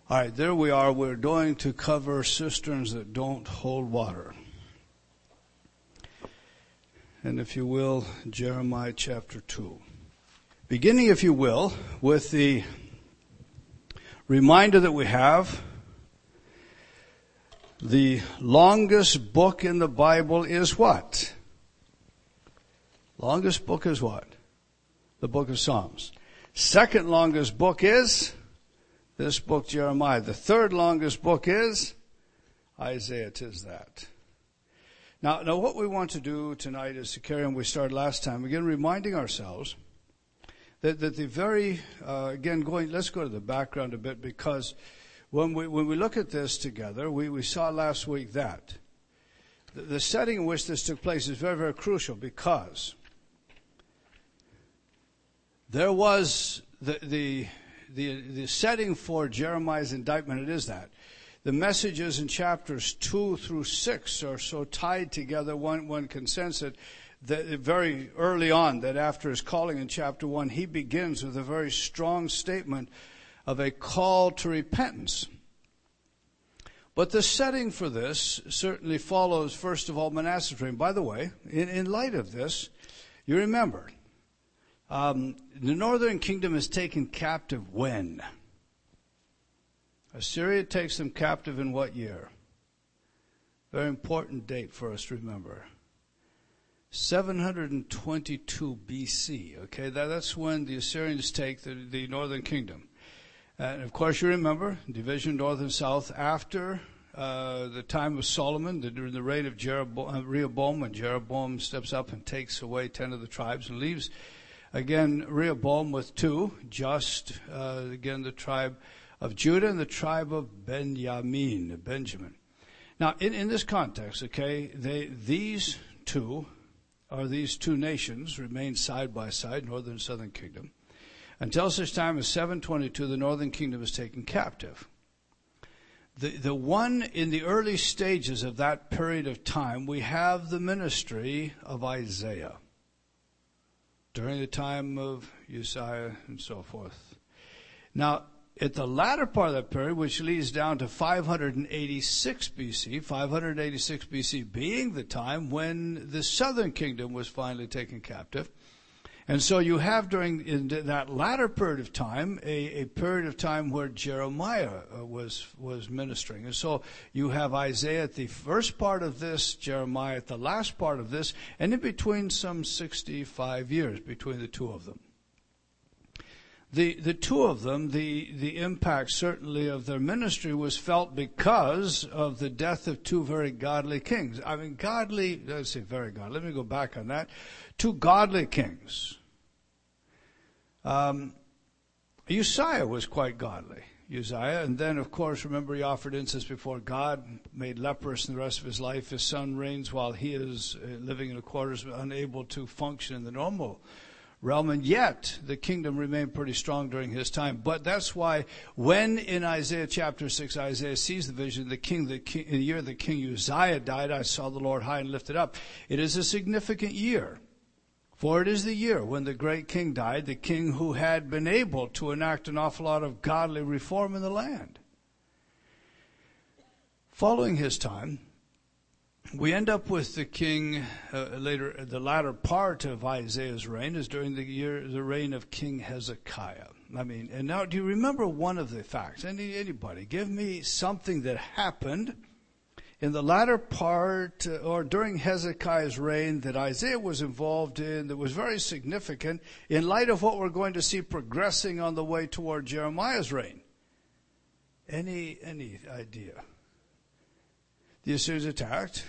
All right, there we are. We're going to cover cisterns that don't hold water. And if you will, Jeremiah chapter 2. Beginning, if you will, with the reminder that we have, the longest book in the Bible is what? Longest book is what? The book of Psalms. Second longest book is this book, Jeremiah. The third longest book is Isaiah. 'Tis that. Now what we want to do tonight is to carry on we started last time. Again, reminding ourselves that the very, let's go to the background a bit, because when we look at this together, we saw last week that the setting in which this took place is very, very crucial, because there was the setting for Jeremiah's indictment. It is that the messages in chapters 2 through 6 are so tied together. One can sense it that very early on, that after his calling in chapter 1, he begins with a very strong statement of a call to repentance. But the setting for this certainly follows, first of all, Manasseh's reign. By the way, in light of this, you remember, the northern kingdom is taken captive when? Assyria takes them captive in what year? Very important date for us to remember. 722 BC. Okay, that's when the Assyrians take the northern kingdom. And of course you remember, division north and south after the time of Solomon, during the reign of Rehoboam, when Jeroboam steps up and takes away 10 of the tribes and leaves again Rehoboam with 2, again the tribe of Judah and the tribe of Benjamin. Now, in this context, okay, these two nations remain side by side, northern and southern kingdom, until such time as 722, the northern kingdom is taken captive. The one in the early stages of that period of time, we have the ministry of Isaiah during the time of Uzziah and so forth. Now, at the latter part of that period, which leads down to 586 BC being the time when the southern kingdom was finally taken captive. And so you have in that latter period of time, a period of time where Jeremiah was ministering. And so you have Isaiah at the first part of this, Jeremiah at the last part of this, and in between some 65 years between the two of them. The two of them, the impact certainly of their ministry was felt because of the death of two very godly kings. I mean, let's say very godly. Let me go back on that. Two godly kings. Uzziah was quite godly. Uzziah, and then of course, remember, he offered incense before God, made leprous in the rest of his life. His son reigns while he is living in the quarters, unable to function in the normal realm, and yet the kingdom remained pretty strong during his time. But that's why when in Isaiah chapter 6, Isaiah sees the vision, in the year that King Uzziah died, I saw the Lord high and lifted up. It is a significant year, for it is the year when the great king died, the king who had been able to enact an awful lot of godly reform in the land. Following his time, we end up with the king the latter part of Isaiah's reign is during the reign of King Hezekiah. I mean, and now do you remember one of the facts? Anybody? Give me something that happened in the latter part or during Hezekiah's reign that Isaiah was involved in that was very significant in light of what we're going to see progressing on the way toward Jeremiah's reign. Any idea? The Assyrians attacked.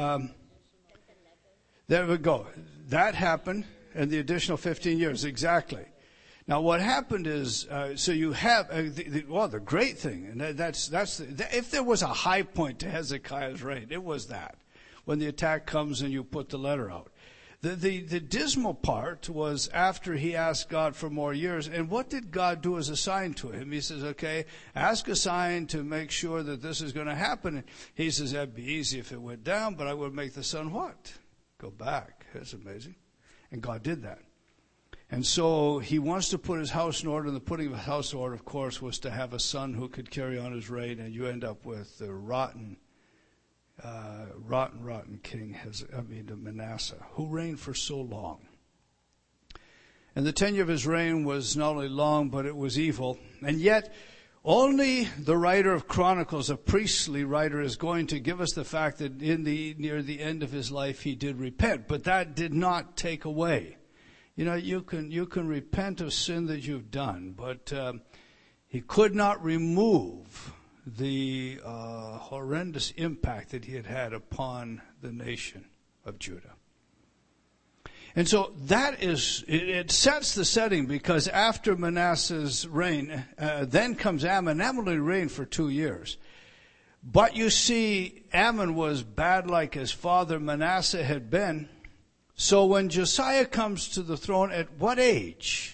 There we go. That happened, and the additional 15 years, exactly. Now, what happened is, so you have the great thing, and if there was a high point to Hezekiah's reign, it was that when the attack comes and you put the letter out. The dismal part was after he asked God for more years. And what did God do as a sign to him? He says, okay, ask a sign to make sure that this is going to happen. He says, that'd be easy if it went down, but I would make the sun what? Go back. That's amazing. And God did that. And so he wants to put his house in order, and the putting of his house in order, of course, was to have a son who could carry on his reign, and you end up with the rotten king, Manasseh, who reigned for so long. And the tenure of his reign was not only long, but it was evil. And yet, only the writer of Chronicles, a priestly writer, is going to give us the fact that near the end of his life he did repent. But that did not take away. You know, you can repent of sin that you've done, but he could not remove the horrendous impact that he had had upon the nation of Judah. And so that is, it sets the setting, because after Manasseh's reign, then comes Ammon. Ammon only reigned for 2 years. But you see, Ammon was bad like his father Manasseh had been. So when Josiah comes to the throne, at what age?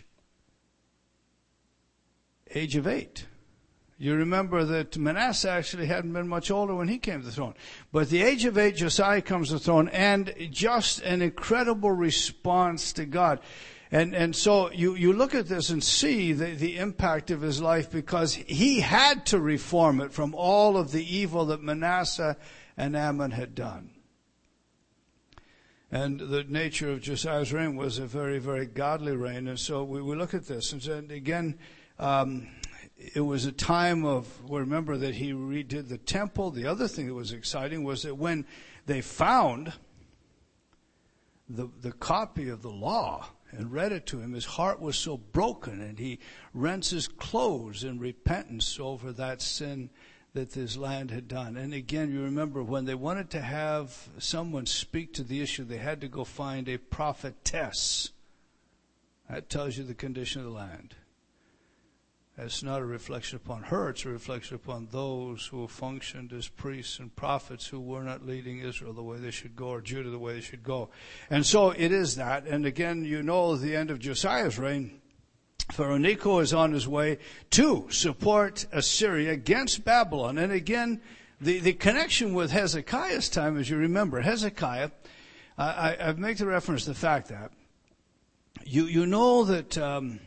Age of 8. You remember that Manasseh actually hadn't been much older when he came to the throne. But at the age of 8, Josiah comes to the throne, and just an incredible response to God. And so you look at this and see the impact of his life, because he had to reform it from all of the evil that Manasseh and Ammon had done. And the nature of Josiah's reign was a very, very godly reign. And so we look at this. And again, it was a time of, remember that he redid the temple. The other thing that was exciting was that when they found the copy of the law and read it to him, his heart was so broken, and he rents his clothes in repentance over that sin that this land had done. And again, you remember when they wanted to have someone speak to the issue, they had to go find a prophetess. That tells you the condition of the land. It's not a reflection upon her, it's a reflection upon those who functioned as priests and prophets who were not leading Israel the way they should go, or Judah the way they should go. And so it is that. And again, you know, the end of Josiah's reign, Pharaoh Necho is on his way to support Assyria against Babylon. And again, the connection with Hezekiah's time, as you remember, Hezekiah, I make the reference to the fact that you know that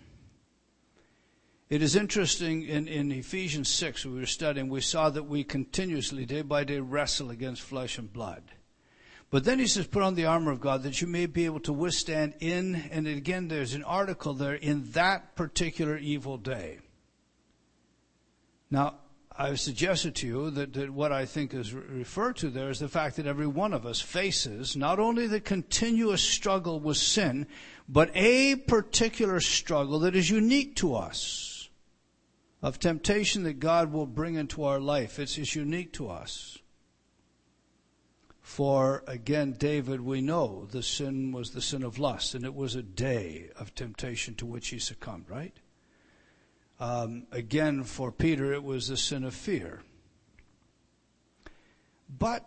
it is interesting in Ephesians 6, we were studying, we saw that we continuously, day by day, wrestle against flesh and blood. But then he says, put on the armor of God that you may be able to withstand and again there's an article there, in that particular evil day. Now, I've suggested to you that what I think is referred to there is the fact that every one of us faces not only the continuous struggle with sin, but a particular struggle that is unique to us, of temptation that God will bring into our life. It's unique to us. For, again, David, we know the sin was the sin of lust, and it was a day of temptation to which he succumbed, right? Again, for Peter, it was the sin of fear. But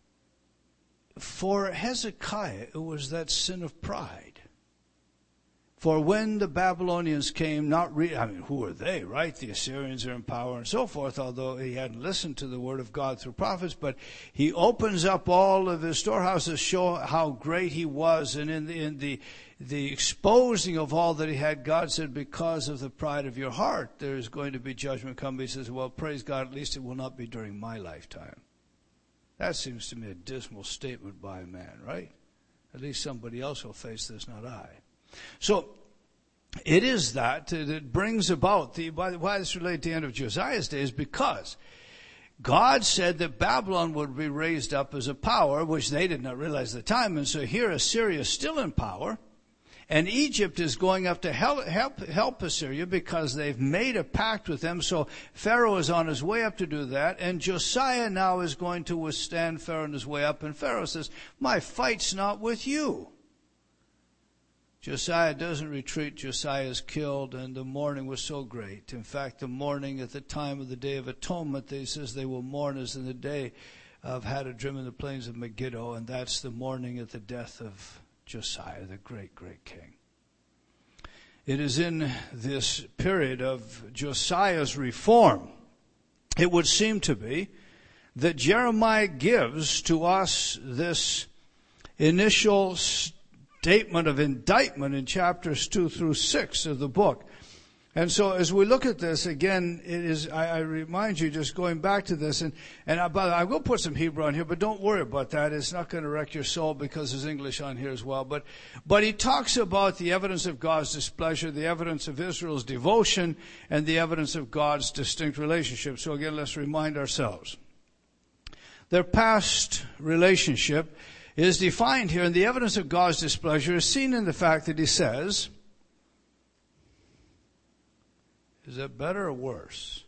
for Hezekiah, it was that sin of pride. For when the Babylonians came, who are they, right? The Assyrians are in power and so forth, although he hadn't listened to the word of God through prophets. But he opens up all of his storehouses, show how great he was. And in the exposing of all that he had, God said, because of the pride of your heart, there is going to be judgment coming. He says, well, praise God, at least it will not be during my lifetime. That seems to me a dismal statement by a man, right? At least somebody else will face this, not I. So it is that brings about why this related to the end of Josiah's days, because God said that Babylon would be raised up as a power, which they did not realize at the time. And so here Assyria is still in power, and Egypt is going up to help Assyria because they've made a pact with them. So Pharaoh is on his way up to do that, and Josiah now is going to withstand Pharaoh on his way up. And Pharaoh says, my fight's not with you. Josiah doesn't retreat. Josiah is killed, and the mourning was so great. In fact, the mourning at the time of the Day of Atonement, they says they will mourn as in the day of Hadadrim in the plains of Megiddo, and that's the mourning at the death of Josiah, the great, great king. It is in this period of Josiah's reform, it would seem to be, that Jeremiah gives to us this initial statement of indictment in chapters 2 through 6 of the book. And so as we look at this, again, it is, I remind you, just going back to this, and I will put some Hebrew on here, but don't worry about that. It's not going to wreck your soul because there's English on here as well. But he talks about the evidence of God's displeasure, the evidence of Israel's devotion, and the evidence of God's distinct relationship. So again, let's remind ourselves. Their past relationship is defined here, and the evidence of God's displeasure is seen in the fact that he says, is that better or worse?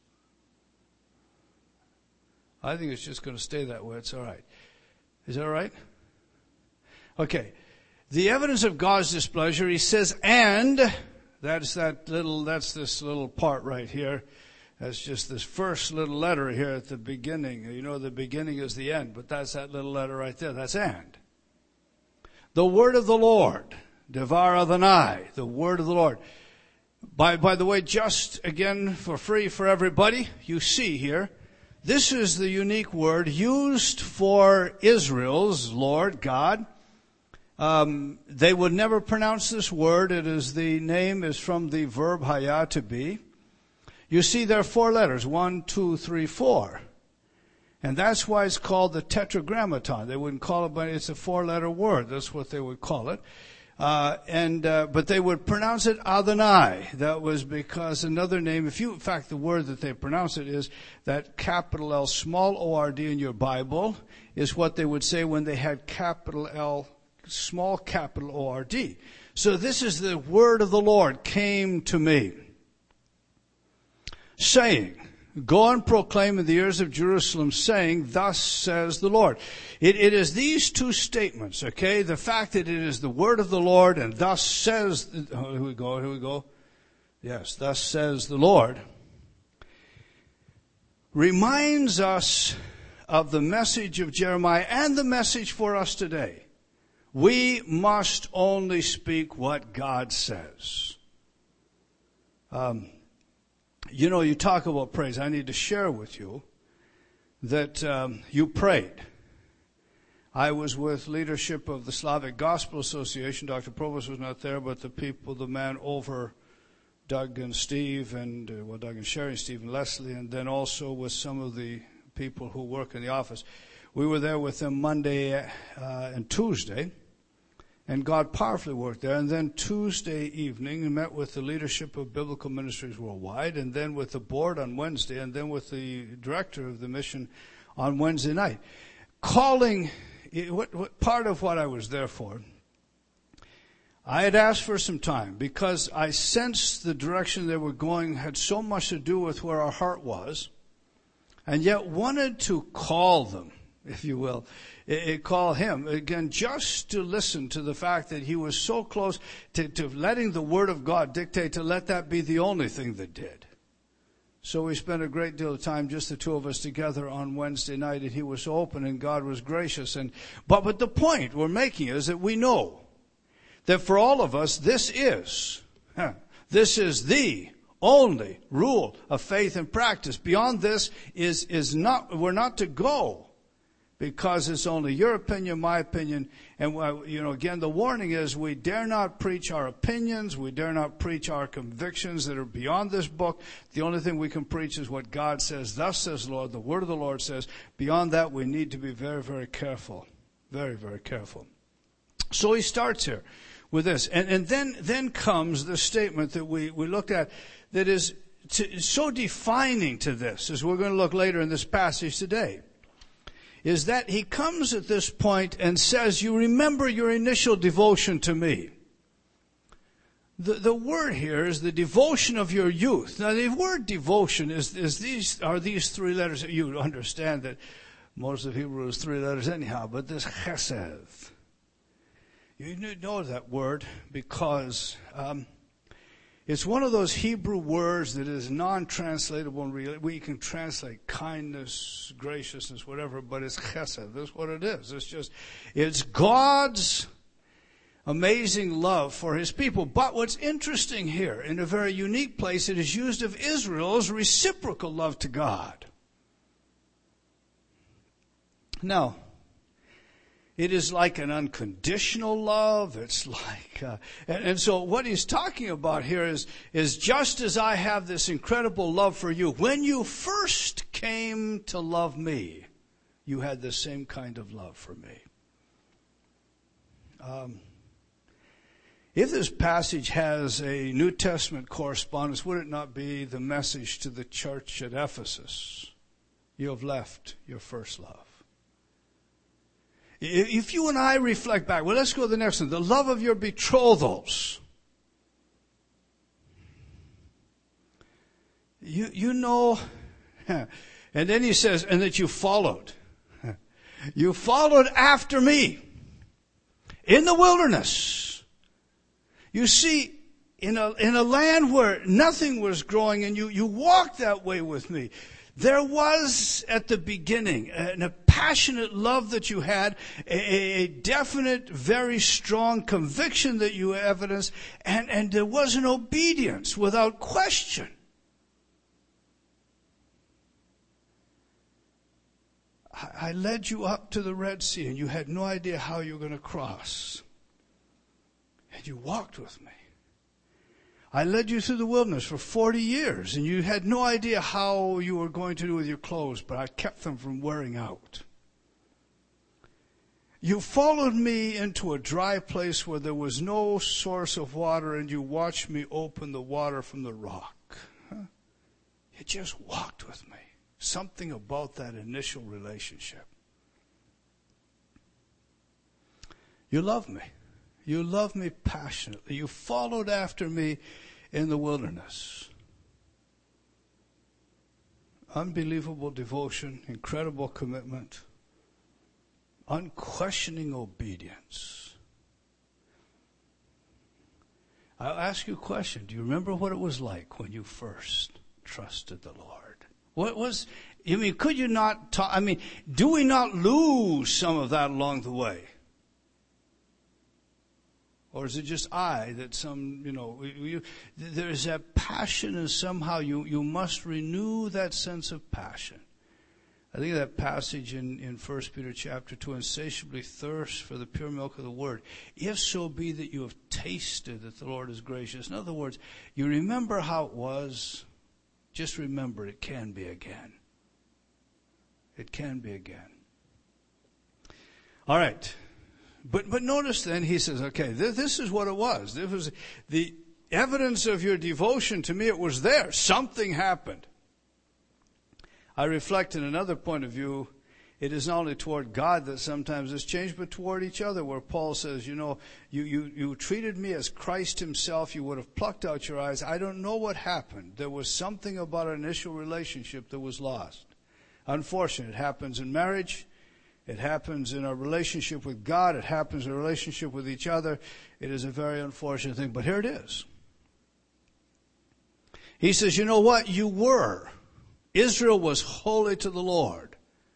I think it's just going to stay that way. It's all right. Is that all right? Okay. The evidence of God's displeasure, he says, and that's this little part right here. That's just this first little letter here at the beginning. You know, the beginning is the end, but that's that little letter right there. That's and. The word of the Lord, Devar Adonai, the word of the Lord. By the way, just again for free for everybody, you see here, this is the unique word used for Israel's Lord God. They would never pronounce this word. The name is from the verb haya, to be. You see there are 4 letters, 1, 2, 3, 4. And that's why it's called the tetragrammaton. They wouldn't call it, but it's a 4-letter word. That's what they would call it. But they would pronounce it Adonai. That was because another name, in fact, the word that they pronounce it is that capital L, small O-R-D in your Bible is what they would say when they had capital L, small capital O-R-D. So this is the word of the Lord came to me, saying, go and proclaim in the ears of Jerusalem, saying, thus says the Lord. It is these 2 statements, okay? The fact that it is the word of the Lord and thus says, here we go. Yes, thus says the Lord. Reminds us of the message of Jeremiah and the message for us today. We must only speak what God says. You know, you talk about praise. I need to share with you that you prayed. I was with leadership of the Slavic Gospel Association. Dr. Provost was not there, but the man over Doug and Steve, and Doug and Sherry, Steve and Leslie, and then also with some of the people who work in the office. We were there with them Monday and Tuesday. And God powerfully worked there. And then Tuesday evening, we met with the leadership of Biblical Ministries Worldwide, and then with the board on Wednesday, and then with the director of the mission on Wednesday night. What part of what I was there for, I had asked for some time because I sensed the direction they were going had so much to do with where our heart was, and yet wanted to call them, if you will. Call him, again, just to listen to the fact that he was so close to letting the Word of God dictate to let that be the only thing that did. So we spent a great deal of time, just the 2 of us together on Wednesday night, and he was open and God was gracious. But the point we're making is that we know that for all of us, this is the only rule of faith and practice. Beyond this we're not to go. Because it's only your opinion, my opinion. And, again, the warning is we dare not preach our opinions. We dare not preach our convictions that are beyond this book. The only thing we can preach is what God says. Thus says the Lord. The word of the Lord says. Beyond that, we need to be very, very careful. Very, very careful. So he starts here with this. And then comes the statement that we looked at that is so defining to this, as we're going to look later in this passage today. Is that he comes at this point and says, you remember your initial devotion to me. The word here is the devotion of your youth. Now the word devotion are these 3 letters. You understand that most of Hebrew is 3 letters anyhow, but this chesed. You know that word because it's one of those Hebrew words that is non-translatable in real. We can translate kindness, graciousness, whatever, but it's chesed. That's what it is. It's God's amazing love for his people. But what's interesting here, in a very unique place, it is used of Israel's reciprocal love to God. Now, It is like an unconditional love. It's like, and so what he's talking about here is just as I have this incredible love for you, when you first came to love me, you had the same kind of love for me. If this passage has a New Testament correspondence, would it not be the message to the church at Ephesus? You have left your first love. If you and I reflect back, well, let's go to the next one. The love of your betrothals. You know, and then he says, and that you followed. You followed after me in the wilderness. You see, in a land where nothing was growing, and you walked that way with me. There was, at the beginning, a passionate love that you had, a definite, very strong conviction that you evidenced, and there was an obedience without question. I led you up to the Red Sea, and you had no idea how you were going to cross. And you walked with me. I led you through the wilderness for 40 years, and you had no idea how you were going to do with your clothes, but I kept them from wearing out. You followed me into a dry place where there was no source of water, and you watched me open the water from the rock. You just walked with me. Something about that initial relationship. You love me. You loved me passionately. You followed after me in the wilderness. Unbelievable devotion, incredible commitment, unquestioning obedience. I'll ask you a question. Do you remember what it was like when you first trusted the Lord? What was, could you not do we not lose some of that along the way? Or is it just there's that passion, and somehow you must renew that sense of passion. I think that passage in 1 Peter chapter 2, insatiably thirst for the pure milk of the word, if so be that you have tasted that the Lord is gracious. In other words, you remember how it was, just remember it can be again. It can be again. All right. But notice then, he says, okay, this is what it was. This was the evidence of your devotion to me. It was there. Something happened. I reflect in another point of view. It is not only toward God that sometimes it's changed, but toward each other, where Paul says, you treated me as Christ himself. You would have plucked out your eyes. I don't know what happened. There was something about our initial relationship that was lost. Unfortunate. It happens in marriage. It happens in our relationship with God. It happens in our relationship with each other. It is a very unfortunate thing, but here it is. He says, you know what? You were. Israel was holy to the Lord.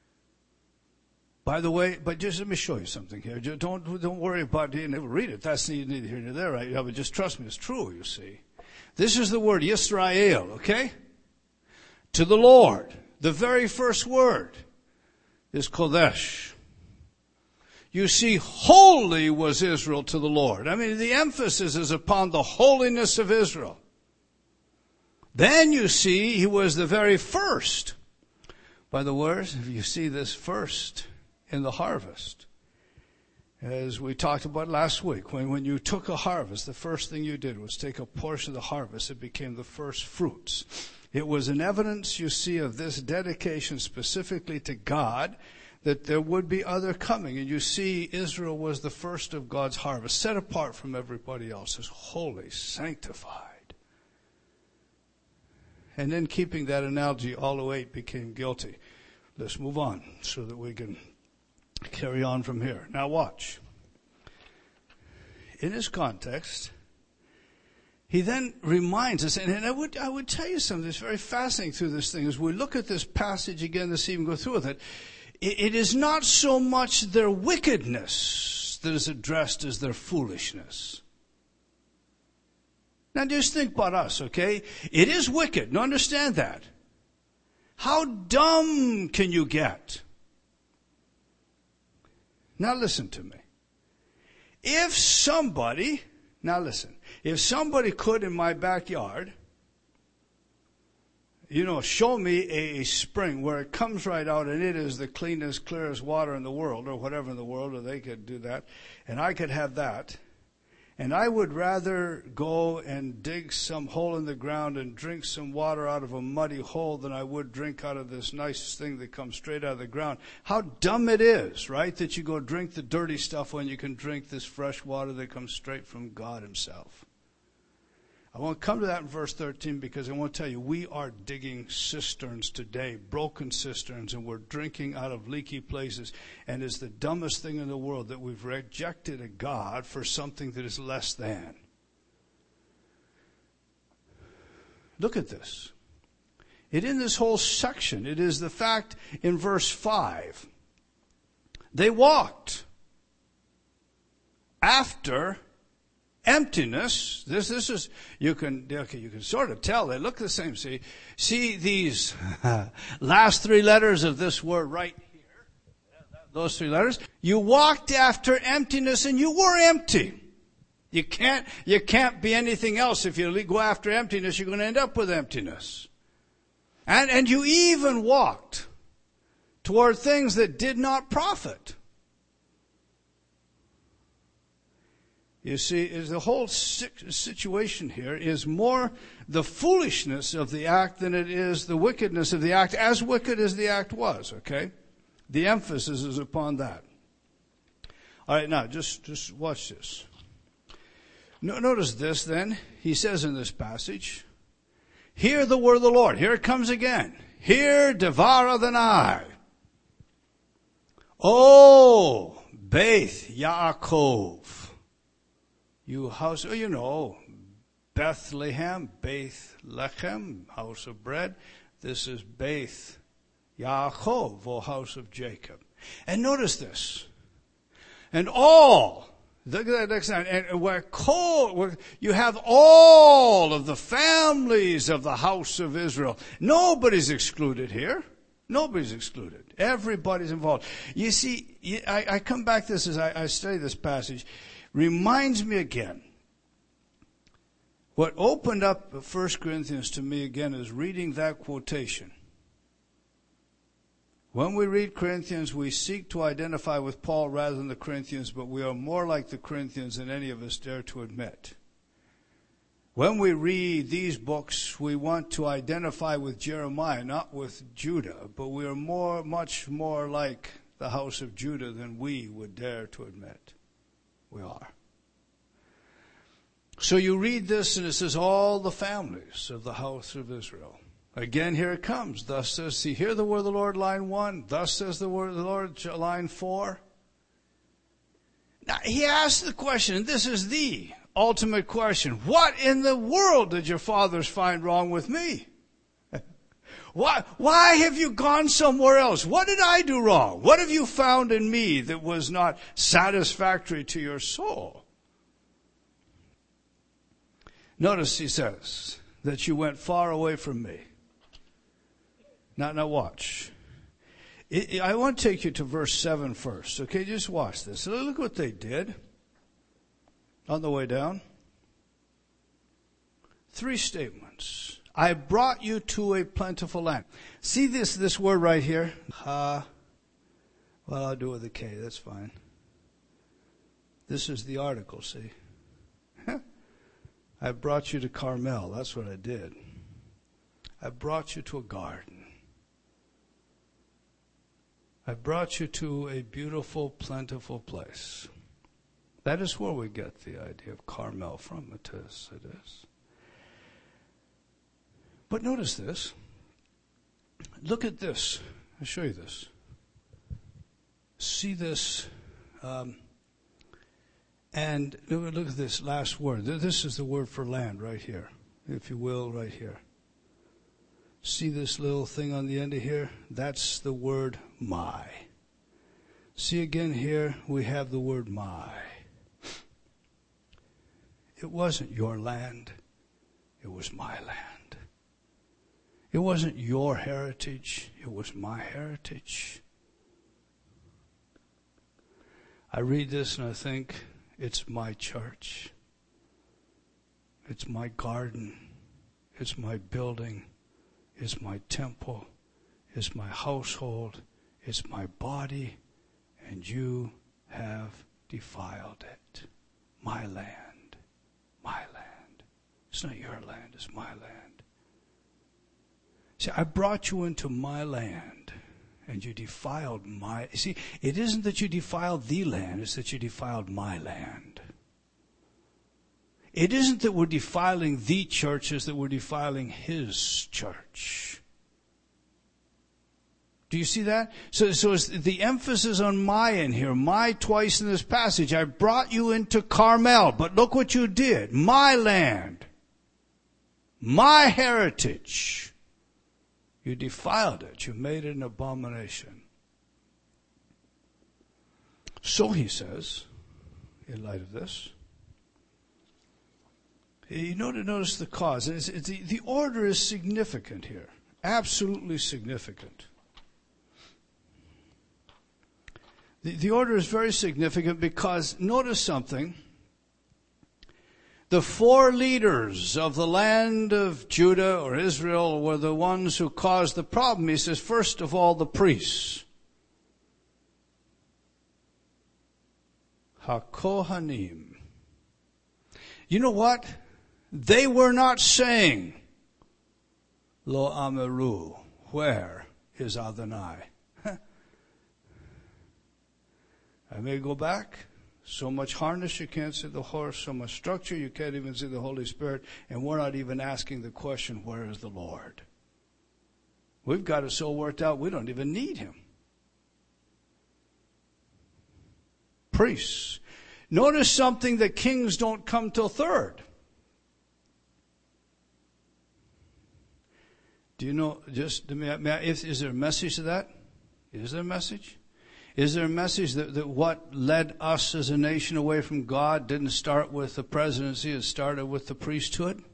By the way, but just let me show you something here. Don't worry about it. You never read it. That's neither here nor there, right? Yeah, but just trust me, it's true, you see. This is the word Yisrael, okay? To the Lord. The very first word is Kodesh. You see, holy was Israel to the Lord. The emphasis is upon the holiness of Israel. Then you see, he was the very first. By the words, you see this first in the harvest. As we talked about last week, when you took a harvest, the first thing you did was take a portion of the harvest. It became the first fruits. It was an evidence, you see, of this dedication specifically to God, that there would be other coming. And you see, Israel was the first of God's harvest, set apart from everybody else, as holy, sanctified. And then keeping that analogy, all who ate became guilty. Let's move on so that we can carry on from here. Now watch. In this context, he then reminds us, and I would tell you something that's very fascinating through this thing, as we look at this passage again this evening, go through with it. It is not so much their wickedness that is addressed as their foolishness. Now just think about us, okay? It is wicked. Now understand that. How dumb can you get? Now listen to me. If somebody could in my backyard, show me a spring where it comes right out and it is the cleanest, clearest water in the world, or whatever in the world, or they could do that, and I could have that, and I would rather go and dig some hole in the ground and drink some water out of a muddy hole than I would drink out of this nice thing that comes straight out of the ground. How dumb it is, right, that you go drink the dirty stuff when you can drink this fresh water that comes straight from God himself. I won't come to that in verse 13 because I want to tell you, we are digging cisterns today, broken cisterns, and we're drinking out of leaky places. And it's the dumbest thing in the world that we've rejected a God for something that is less than. Look at this. In this whole section, it is the fact in verse 5. They walked after emptiness. This is, you can sort of tell they look the same. See these last three letters of this word right here. Those three letters. You walked after emptiness and you were empty. You can't be anything else. If you go after emptiness, you're going to end up with emptiness. And you even walked toward things that did not profit. You see, the whole situation here is more the foolishness of the act than it is the wickedness of the act, as wicked as the act was, okay? The emphasis is upon that. All right, now, just watch this. Notice this, then. He says in this passage, hear the word of the Lord. Here it comes again. Hear Devar Adonai. Oh, Beth Yaakov. You house, Bethlehem, Bethlehem, house of bread. This is Beth Yaakov, O house of Jacob. And notice this. And all, look at that next line, and where you have all of the families of the house of Israel. Nobody's excluded here. Nobody's excluded. Everybody's involved. You see, I come back to this as I study this passage. Reminds me again. What opened up 1 Corinthians to me again is reading that quotation. When we read Corinthians, we seek to identify with Paul rather than the Corinthians, but we are more like the Corinthians than any of us dare to admit. When we read these books, we want to identify with Jeremiah, not with Judah, but we are much more like the house of Judah than we would dare to admit. We are. So you read this and it says all the families of the house of Israel. Again, here it comes. Thus says, see, hear the word of the Lord, line 1. Thus says the word of the Lord, line 4. Now, he asked the question, and this is the ultimate question. What in the world did your fathers find wrong with me? Why have you gone somewhere else? What did I do wrong? What have you found in me that was not satisfactory to your soul? Notice he says that you went far away from me. Now watch. I want to take you to verse 7 first. Okay, just watch this. Look what they did on the way down. 3 statements. I brought you to a plentiful land. See this word right here? Well, I'll do it with a K. That's fine. This is the article, see? I brought you to Carmel. That's what I did. I brought you to a garden. I brought you to a beautiful, plentiful place. That is where we get the idea of Carmel from. It is. But notice this. Look at this. I'll show you this. See this. And look at this last word. This is the word for land right here, if you will, right here. See this little thing on the end of here? That's the word my. See again here, we have the word my. It wasn't your land. It was my land. It wasn't your heritage. It was my heritage. I read this and I think, it's my church. It's my garden. It's my building. It's my temple. It's my household. It's my body. And you have defiled it. My land. My land. It's not your land. It's my land. See, I brought you into my land. And you defiled my... See, it isn't that you defiled the land. It's that you defiled my land. It isn't that we're defiling the church. It's that we're defiling his church. Do you see that? So it's the emphasis on my in here. My twice in this passage. I brought you into Carmel. But look what you did. My land. My heritage. You defiled it. You made it an abomination. So he says, in light of this, you notice the cause. The order is significant here. Absolutely significant. The order is very significant because notice something. The 4 leaders of the land of Judah or Israel were the ones who caused the problem. He says, first of all, the priests. HaKohanim. You know what? They were not saying, Lo Ameru, where is Adonai? I may go back. So much harness you can't see the horse, so much structure you can't even see the Holy Spirit, and we're not even asking the question, where is the Lord? We've got it so worked out we don't even need him. Priests. Notice something that kings don't come till third. Do you know, is there a message to that? Is there a message? Is there a message that what led us as a nation away from God didn't start with the presidency, it started with the priesthood?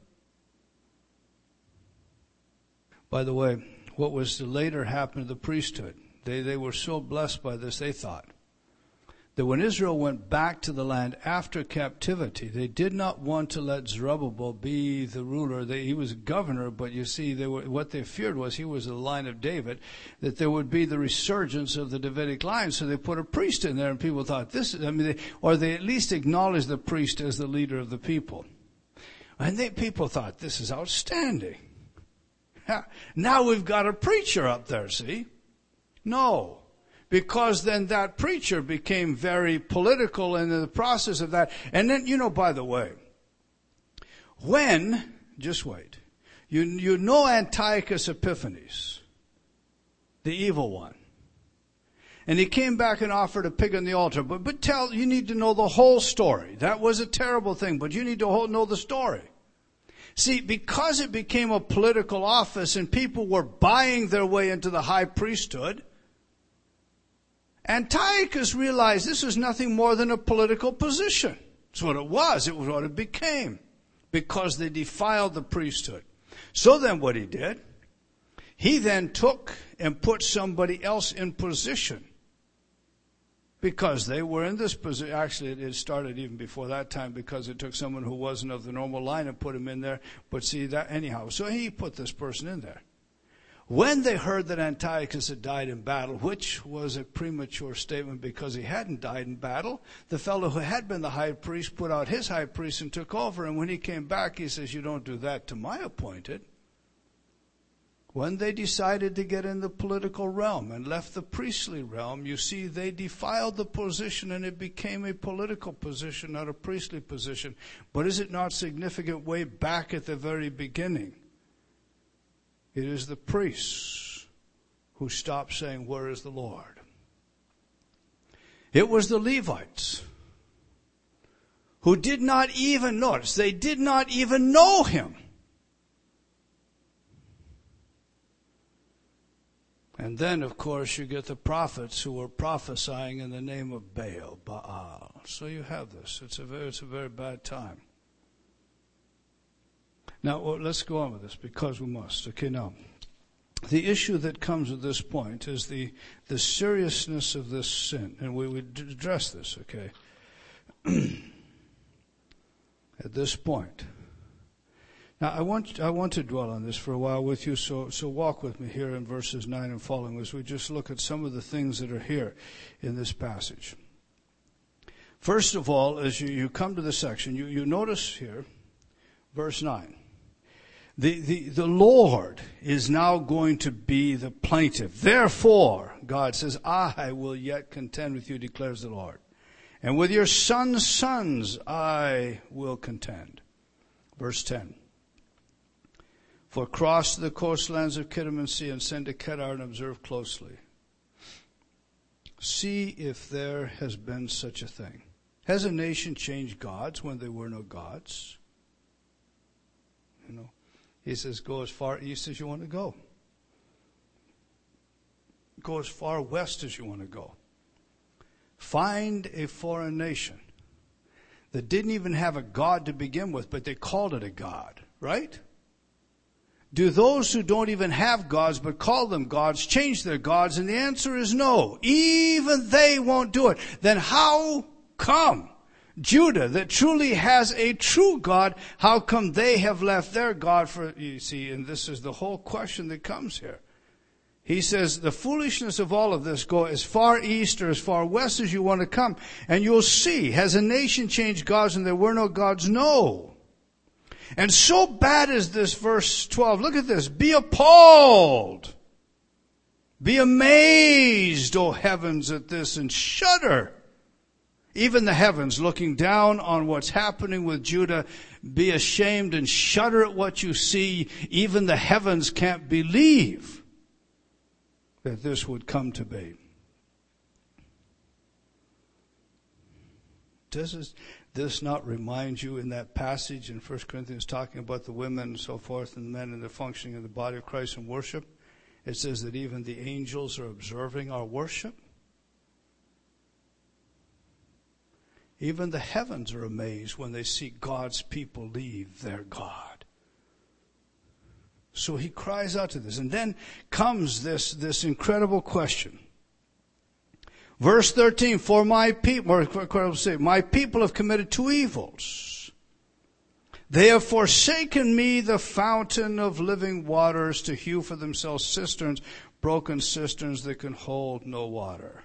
By the way, what was to later happen to the priesthood? They were so blessed by this, they thought that when Israel went back to the land after captivity, they did not want to let Zerubbabel be the ruler. He was a governor, but you see, what they feared was he was the line of David, that there would be the resurgence of the Davidic line. So they put a priest in there, and people thought they at least acknowledged the priest as the leader of the people. And people thought, this is outstanding. Now we've got a preacher up there, see? No. Because then that preacher became very political in the process of that. And then, by the way, just wait, you know Antiochus Epiphanes, the evil one. And he came back and offered a pig on the altar. But you need to know the whole story. That was a terrible thing, but you need to know the story. See, because it became a political office and people were buying their way into the high priesthood, Antiochus realized this was nothing more than a political position. That's what it was. It was what it became. Because they defiled the priesthood. So then what he did, he then took and put somebody else in position. Because they were in this position. Actually, it started even before that time because it took someone who wasn't of the normal line and put him in there. But see, that anyhow. So he put this person in there. When they heard that Antiochus had died in battle, which was a premature statement because he hadn't died in battle, the fellow who had been the high priest put out his high priest and took over. And when he came back, he says, you don't do that to my appointed. When they decided to get in the political realm and left the priestly realm, you see, they defiled the position and it became a political position, not a priestly position. But is it not significant way back at the very beginning? It is the priests who stopped saying, where is the Lord? It was the Levites who did not even notice. They did not even know him. And then, of course, you get the prophets who were prophesying in the name of Baal. So you have this. It's a very bad time. Now, let's go on with this because we must. Okay, now, the issue that comes at this point is the seriousness of this sin. And we would address this, okay? At this point. Now, I want to dwell on this for a while with you, so walk with me here in verses 9 and following as we just look at some of the things that are here in this passage. First of all, as you come to this section, you notice here, verse 9. The Lord is now going to be the plaintiff. Therefore, God says, I will yet contend with you, declares the Lord. And with your sons' sons I will contend. Verse 10. For cross the coastlands of Kittim and Sea and send to Kedar and observe closely. See if there has been such a thing. Has a nation changed gods when there were no gods? You know, he says, go as far east as you want to go. Go as far west as you want to go. Find a foreign nation that didn't even have a god to begin with, but they called it a god, right? Do those who don't even have gods but call them gods change their gods? And the answer is no. Even they won't do it. Then how come Judah, that truly has a true God, how come they have left their God for, you see, and this is the whole question that comes here. He says, the foolishness of all of this, go as far east or as far west as you want to come, and you'll see, has a nation changed gods and there were no gods? No. And so bad is this, verse 12. Look at this. Be appalled. Be amazed, O heavens, at this, and shudder. Even the heavens, looking down on what's happening with Judah, be ashamed and shudder at what you see. Even the heavens can't believe that this would come to be. Does this not remind you in that passage in 1 Corinthians talking about the women and so forth and the men and the functioning of the body of Christ in worship? It says that even the angels are observing our worship. Even the heavens are amazed when they see God's people leave their God. So he cries out to this. And then comes this incredible question. Verse 13, for my people, my people have committed two evils. They have forsaken me, the fountain of living waters, to hew for themselves cisterns, broken cisterns that can hold no water.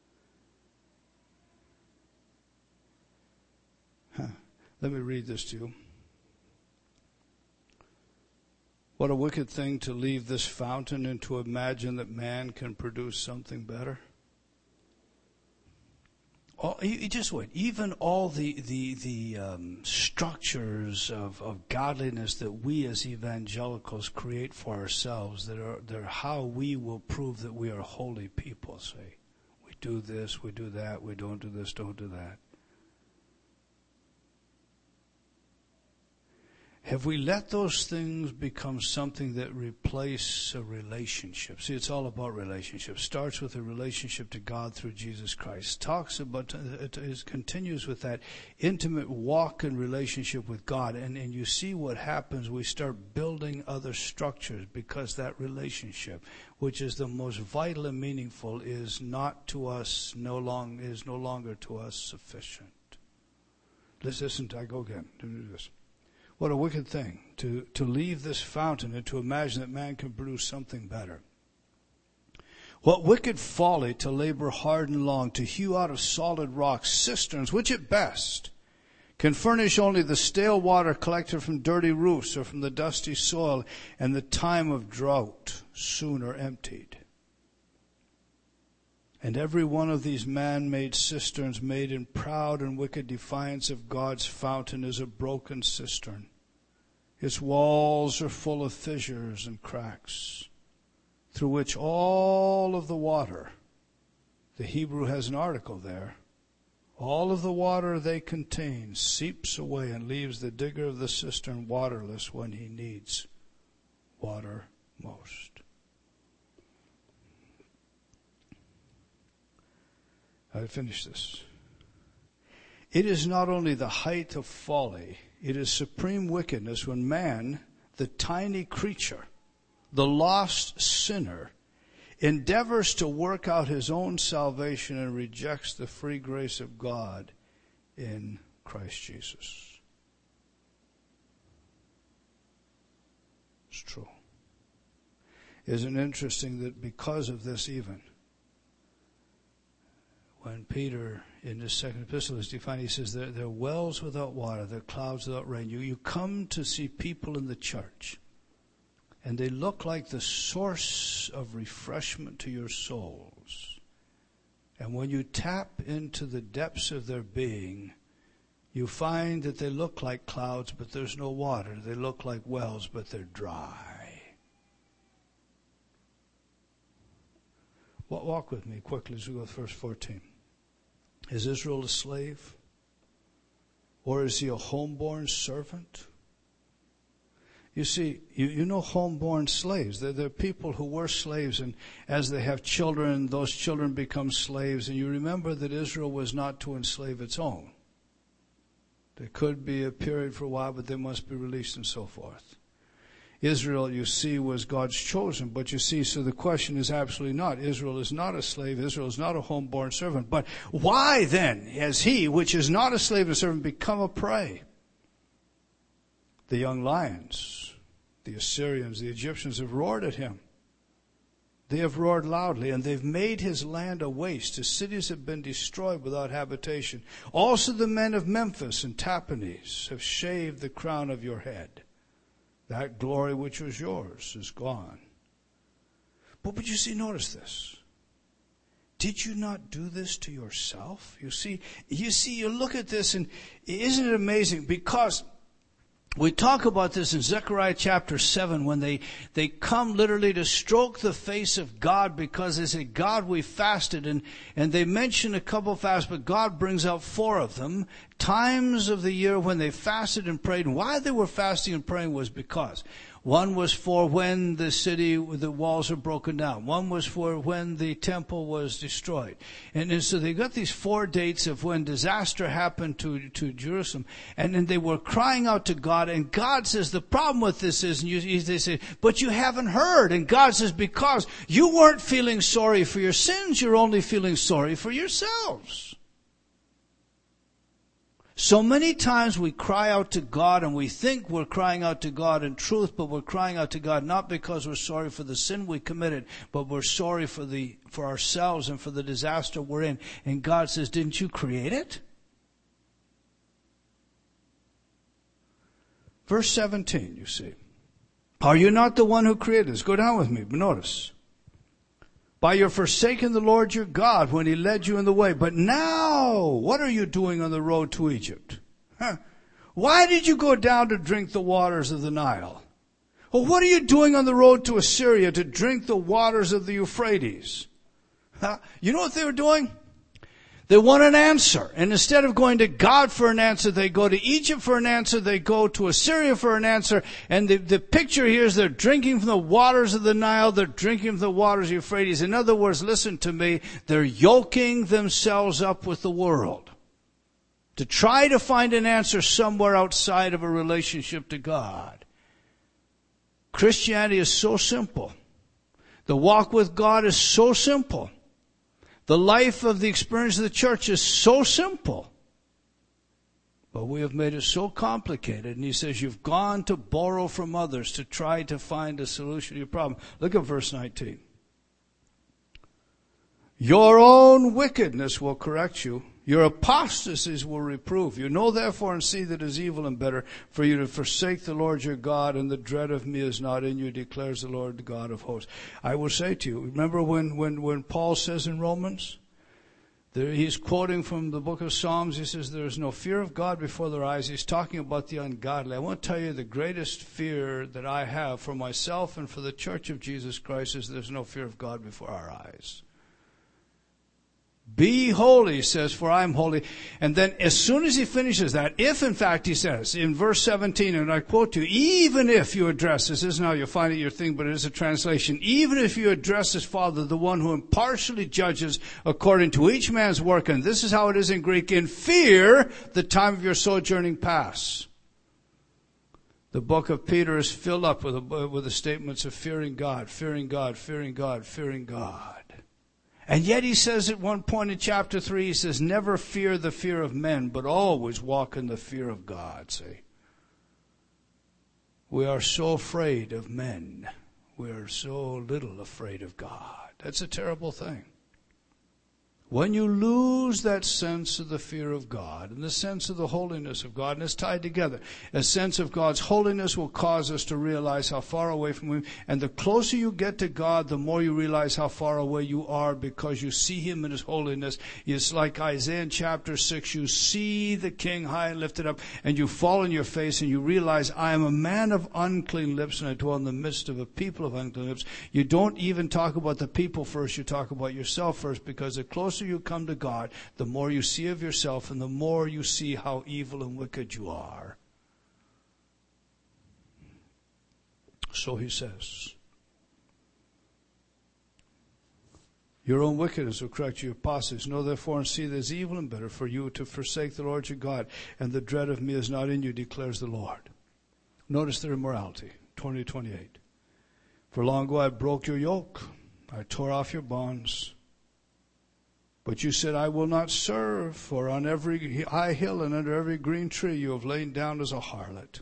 Let me read this to you. What a wicked thing to leave this fountain and to imagine that man can produce something better. Oh, you just wait. Even all the structures of godliness that we as evangelicals create for ourselves, they're how we will prove that we are holy people. Say, we do this, we do that, we don't do this, don't do that. Have we let those things become something that replace a relationship? See, it's all about relationships. Starts with a relationship to God through Jesus Christ. Talks about, it continues with that intimate walk and relationship with God. And you see what happens. We start building other structures because that relationship, which is the most vital and meaningful, is not to us, no longer to us sufficient. Listen, I go again. Do this. What a wicked thing to leave this fountain and to imagine that man can produce something better. What wicked folly to labor hard and long, to hew out of solid rock cisterns, which at best can furnish only the stale water collected from dirty roofs or from the dusty soil, and the time of drought soon are emptied. And every one of these man-made cisterns made in proud and wicked defiance of God's fountain is a broken cistern. Its walls are full of fissures and cracks, through which all of the water, the Hebrew has an article there, all of the water they contain seeps away and leaves the digger of the cistern waterless when he needs water most. I finish this. It is not only the height of folly, it is supreme wickedness when man, the tiny creature, the lost sinner, endeavors to work out his own salvation and rejects the free grace of God in Christ Jesus. It's true. Isn't it interesting that because of this even, when Peter in his second epistle is defined, he says they're wells without water, they're clouds without rain. You come to see people in the church, and they look like the source of refreshment to your souls. And when you tap into the depths of their being, you find that they look like clouds, but there's no water. They look like wells, but they're dry. Walk with me quickly as we go to verse 14. Is Israel a slave? Or is he a homeborn servant? You see, you know homeborn slaves. They're people who were slaves, and as they have children, those children become slaves. And you remember that Israel was not to enslave its own. There could be a period for a while, but they must be released and so forth. Israel, you see, was God's chosen. But you see, so the question is absolutely not. Israel is not a slave. Israel is not a homeborn servant. But why then has he, which is not a slave and a servant, become a prey? The young lions, the Assyrians, the Egyptians have roared at him. They have roared loudly, and they've made his land a waste. His cities have been destroyed without habitation. Also the men of Memphis and Tahpanhes have shaved the crown of your head. That glory which was yours is gone. But you see, notice this. Did you not do this to yourself? You see, you look at this, and isn't it amazing? Because we talk about this in Zechariah chapter 7 when they come literally to stroke the face of God, because they say, God, we fasted, and they mention a couple of fasts, but God brings out 4 of them, times of the year when they fasted and prayed. And why they were fasting and praying was because one was for when the city, the walls are broken down. One was for when the temple was destroyed. And so they got these 4 dates of when disaster happened to Jerusalem. And then they were crying out to God. And God says, the problem with this is, and they say, but you haven't heard. And God says, because you weren't feeling sorry for your sins, you're only feeling sorry for yourselves. So many times we cry out to God, and we think we're crying out to God in truth, but we're crying out to God not because we're sorry for the sin we committed, but we're sorry for ourselves and for the disaster we're in. And God says, didn't you create it? Verse 17, you see. Are you not the one who created this? Go down with me, but notice. By your forsaking the Lord your God when he led you in the way. But now, what are you doing on the road to Egypt? Why did you go down to drink the waters of the Nile? Or what are you doing on the road to Assyria to drink the waters of the Euphrates? You know what they were doing? They want an answer. And instead of going to God for an answer, they go to Egypt for an answer. They go to Assyria for an answer. And the picture here is they're drinking from the waters of the Nile. They're drinking from the waters of Euphrates. In other words, listen to me. They're yoking themselves up with the world to try to find an answer somewhere outside of a relationship to God. Christianity is so simple. The walk with God is so simple. The life of the experience of the church is so simple. But we have made it so complicated. And he says, you've gone to borrow from others to try to find a solution to your problem. Look at verse 19. Your own wickedness will correct you. Your apostasies will reprove you. Know therefore and see that it is evil and better for you to forsake the Lord your God, and the dread of me is not in you, declares the Lord, the God of hosts. I will say to you, remember when Paul says in Romans, he's quoting from the book of Psalms, he says there is no fear of God before their eyes. He's talking about the ungodly. I want to tell you the greatest fear that I have for myself and for the church of Jesus Christ is there's no fear of God before our eyes. Be holy, he says, for I am holy. And then as soon as he finishes that, if in fact he says in verse 17, and I quote you, even if you address, this isn't how you'll find it your thing, but it is a translation, even if you address as Father, the one who impartially judges according to each man's work, and this is how it is in Greek, in fear the time of your sojourning pass. The book of Peter is filled up with the statements of fearing God, fearing God, fearing God, fearing God. And yet he says at one point in chapter 3, he says, never fear the fear of men, but always walk in the fear of God. See? We are so afraid of men. We are so little afraid of God. That's a terrible thing. When you lose that sense of the fear of God and the sense of the holiness of God, and it's tied together, a sense of God's holiness will cause us to realize how far away from Him. And the closer you get to God, the more you realize how far away you are because you see Him in His holiness. It's like Isaiah chapter 6. You see the King high and lifted up, and you fall on your face and you realize, I am a man of unclean lips, and I dwell in the midst of a people of unclean lips. You don't even talk about the people first. You talk about yourself first, because the closer you come to God, the more you see of yourself and the more you see how evil and wicked you are. So he says, your own wickedness will correct you, apostles. Know therefore and see that it is evil and bitter for you to forsake the Lord your God, and the dread of me is not in you, declares the Lord. Notice their immorality, 20-28. For long ago I broke your yoke, I tore off your bonds. But you said, I will not serve, for on every high hill and under every green tree you have lain down as a harlot.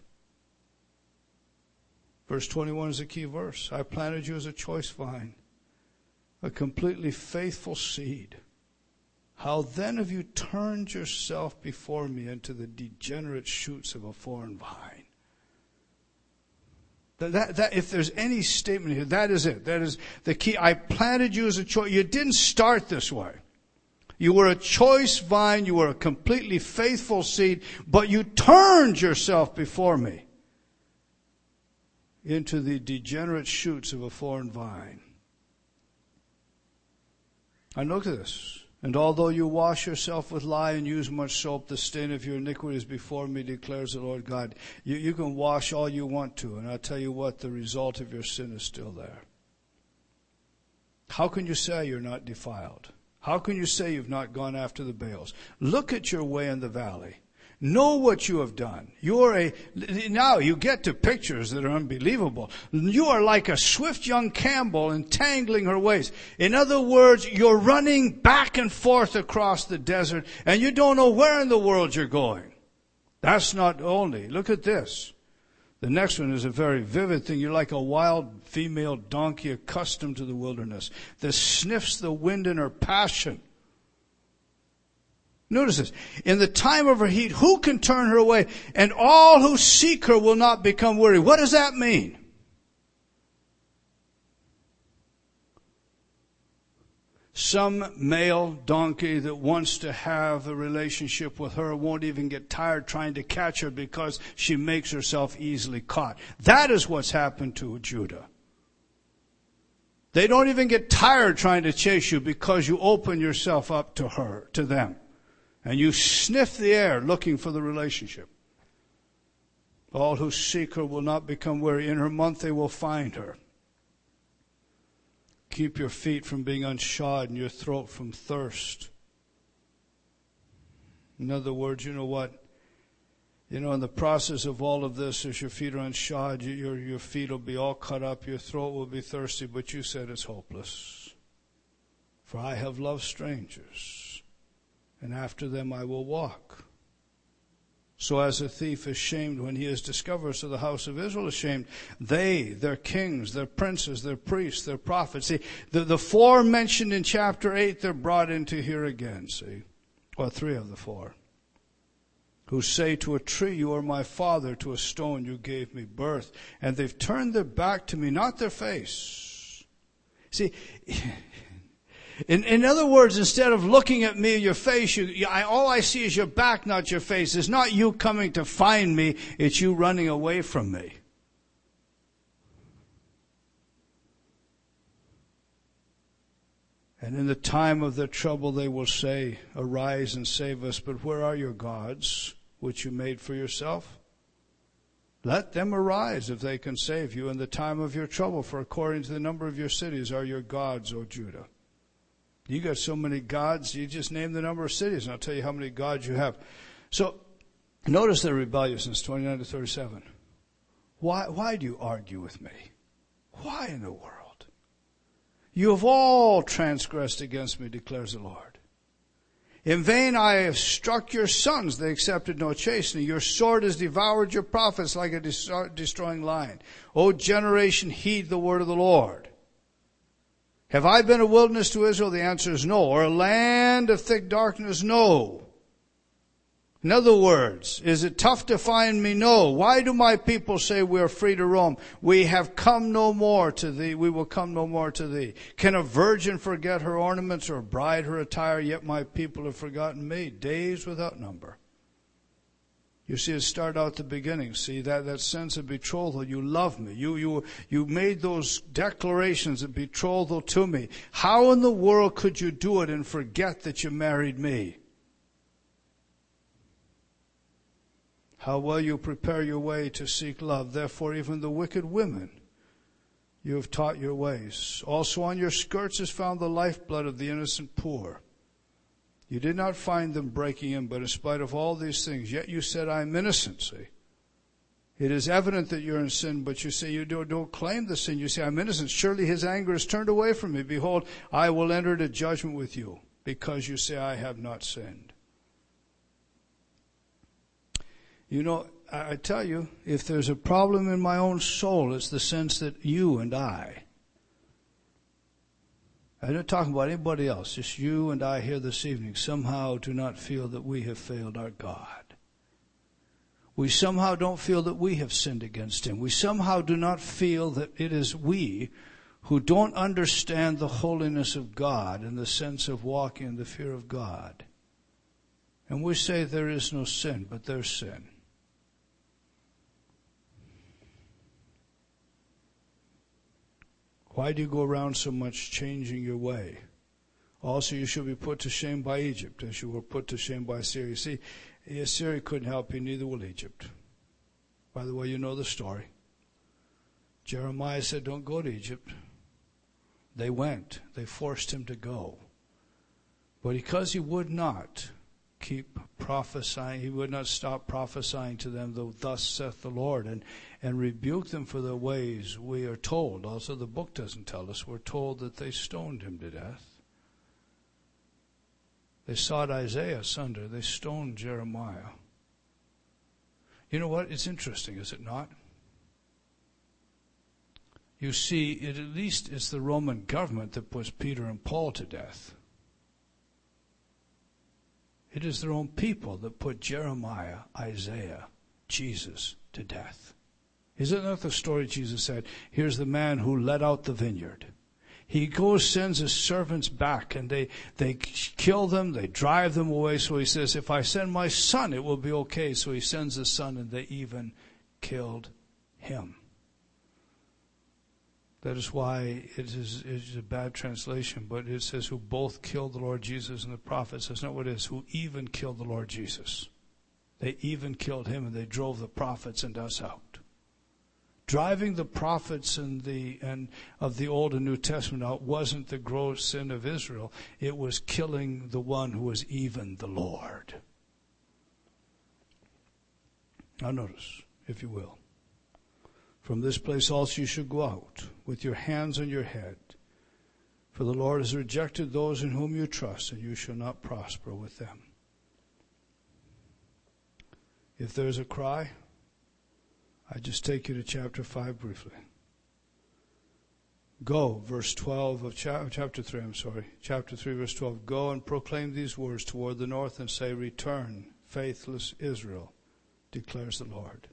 Verse 21 is a key verse. I planted you as a choice vine, a completely faithful seed. How then have you turned yourself before me into the degenerate shoots of a foreign vine? That if there's any statement here, that is it. That is the key. I planted you as a choice. You didn't start this way. You were a choice vine, you were a completely faithful seed, but you turned yourself before me into the degenerate shoots of a foreign vine. And look at this. And although you wash yourself with lye and use much soap, the stain of your iniquity is before me, declares the Lord God. You can wash all you want to, and I'll tell you what, the result of your sin is still there. How can you say you're not defiled? How can you say you've not gone after the Baals? Look at your way in the valley. Know what you have done. Now you get to pictures that are unbelievable. You are like a swift young camel entangling her ways. In other words, you're running back and forth across the desert and you don't know where in the world you're going. That's not only. Look at this. The next one is a very vivid thing. You're like a wild female donkey accustomed to the wilderness that sniffs the wind in her passion. Notice this. In the time of her heat, who can turn her away? And all who seek her will not become weary. What does that mean? Some male donkey that wants to have a relationship with her won't even get tired trying to catch her because she makes herself easily caught. That is what's happened to Judah. They don't even get tired trying to chase you because you open yourself up to them. And you sniff the air looking for the relationship. All who seek her will not become weary. In her month they will find her. Keep your feet from being unshod and your throat from thirst. In other words, you know what? In the process of all of this, as your feet are unshod, your feet will be all cut up, your throat will be thirsty, but you said it's hopeless. For I have loved strangers, and after them I will walk. So as a thief is shamed when he is discovered, so the house of Israel is shamed. They, their kings, their princes, their priests, their prophets. See, the four mentioned in chapter 8, they're brought into here again, see. Well, three of the four. Who say to a tree, you are my father, to a stone you gave me birth. And they've turned their back to me, not their face. See, in other words, instead of looking at me, your face, all I see is your back, not your face. It's not you coming to find me, it's you running away from me. And in the time of their trouble they will say, arise and save us. But where are your gods, which you made for yourself? Let them arise if they can save you in the time of your trouble. For according to the number of your cities are your gods, O Judah. You got so many gods, you just name the number of cities and I'll tell you how many gods you have. So notice their rebelliousness, 29 to 37. Why do you argue with me? Why in the world? You have all transgressed against me, declares the Lord. In vain I have struck your sons, they accepted no chastening. Your sword has devoured your prophets like a destroying lion. O generation, heed the word of the Lord. Have I been a wilderness to Israel? The answer is no. Or a land of thick darkness? No. In other words, is it tough to find me? No. Why do my people say we are free to roam? We have come no more to thee. We will come no more to thee. Can a virgin forget her ornaments or a bride her attire? Yet my people have forgotten me, days without number. You see, it started out at the beginning. See, that sense of betrothal. You love me. You made those declarations of betrothal to me. How in the world could you do it and forget that you married me? How well you prepare your way to seek love. Therefore, even the wicked women you have taught your ways. Also on your skirts is found the lifeblood of the innocent poor. You did not find them breaking in, but in spite of all these things, yet you said, I am innocent. See, it is evident that you're in sin, but you say you don't claim the sin. You say, I'm innocent. Surely his anger is turned away from me. Behold, I will enter into judgment with you, because you say I have not sinned. You know, I tell you, if there's a problem in my own soul, it's the sense that you and I'm not talking about anybody else, just you and I here this evening, somehow do not feel that we have failed our God. We somehow don't feel that we have sinned against him. We somehow do not feel that it is we who don't understand the holiness of God and the sense of walking in the fear of God. And we say there is no sin, but there's sin. Why do you go around so much changing your way? Also, you should be put to shame by Egypt, as you were put to shame by Assyria. See, Assyria couldn't help you, neither will Egypt. By the way, you know the story. Jeremiah said, don't go to Egypt. They went. They forced him to go. But because he would not keep prophesying, he would not stop prophesying to them, though thus saith the Lord, and rebuke them for their ways, we are told, also the book doesn't tell us, we're told that they stoned him to death. They sawed Isaiah asunder. They stoned Jeremiah. You know what? It's interesting, is it not? You see, at least it's the Roman government that puts Peter and Paul to death. It is their own people that put Jeremiah, Isaiah, Jesus to death. Isn't that the story Jesus said? Here's the man who let out the vineyard. He goes, sends his servants back, and they kill them, they drive them away. So he says, if I send my son, it will be okay. So he sends his son, and they even killed him. That is why it is a bad translation, but it says who both killed the Lord Jesus and the prophets. That's not what it is. Who even killed the Lord Jesus. They even killed him, and they drove the prophets and us out. Driving the prophets and of the Old and New Testament out wasn't the gross sin of Israel. It was killing the one who was even the Lord. Now notice, if you will. From this place also you should go out with your hands on your head. For the Lord has rejected those in whom you trust, and you shall not prosper with them. If there's a cry, I just take you to chapter 5 briefly. Go, verse 12 of chapter 3, chapter 3, verse 12. Go and proclaim these words toward the north and say, return, faithless Israel, declares the Lord.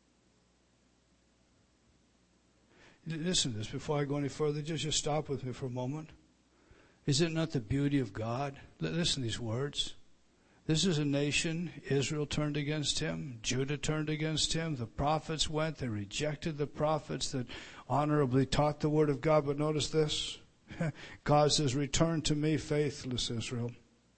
Listen to this before I go any further. Just stop with me for a moment. Is it not the beauty of God? Listen to these words. This is a nation. Israel turned against him. Judah turned against him. The prophets went. They rejected the prophets that honorably taught the word of God. But notice this. God says, return to me, faithless Israel.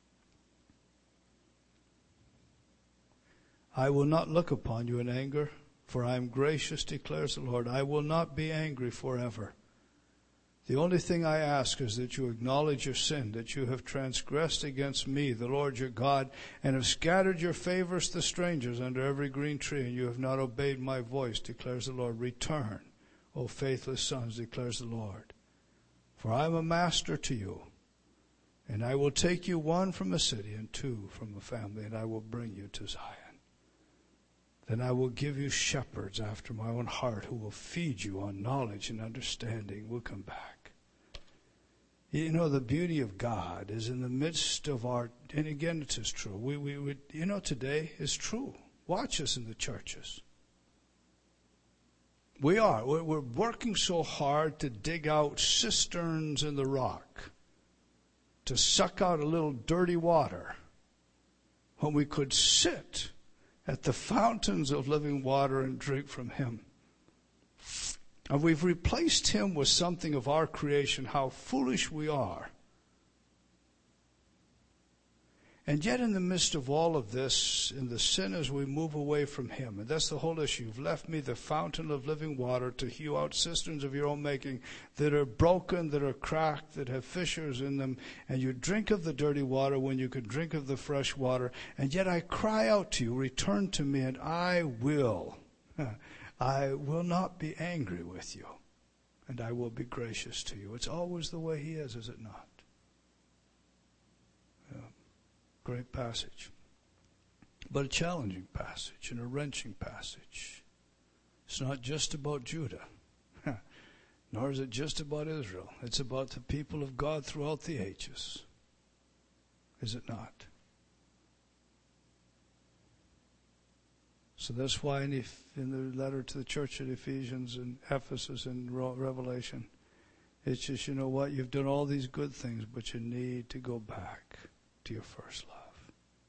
I will not look upon you in anger, for I am gracious, declares the Lord. I will not be angry forever. The only thing I ask is that you acknowledge your sin, that you have transgressed against me, the Lord your God, and have scattered your favors to strangers under every green tree, and you have not obeyed my voice, declares the Lord. Return, O faithless sons, declares the Lord. For I am a master to you, and I will take you one from a city and two from a family, and I will bring you to Zion. Then I will give you shepherds after my own heart who will feed you on knowledge and understanding. We'll come back. You know, the beauty of God is in the midst of our, and again it is true. Today is true. Watch us in the churches. We're working so hard to dig out cisterns in the rock, to suck out a little dirty water, when we could sit at the fountains of living water and drink from Him. And we've replaced Him with something of our creation. How foolish we are. And yet in the midst of all of this, in the sin as we move away from Him, and that's the whole issue. You've left me the fountain of living water to hew out cisterns of your own making that are broken, that are cracked, that have fissures in them. And you drink of the dirty water when you could drink of the fresh water. And yet I cry out to you, return to me, and I will not be angry with you. And I will be gracious to you. It's always the way He is it not? Great passage, but a challenging passage and a wrenching passage. It's not just about Judah, nor is it just about Israel. It's about the people of God throughout the ages. Is it not? So that's why in the letter to the church at Ephesians and Ephesus and Revelation, it's just, you know what, you've done all these good things, but you need to go back to your first love.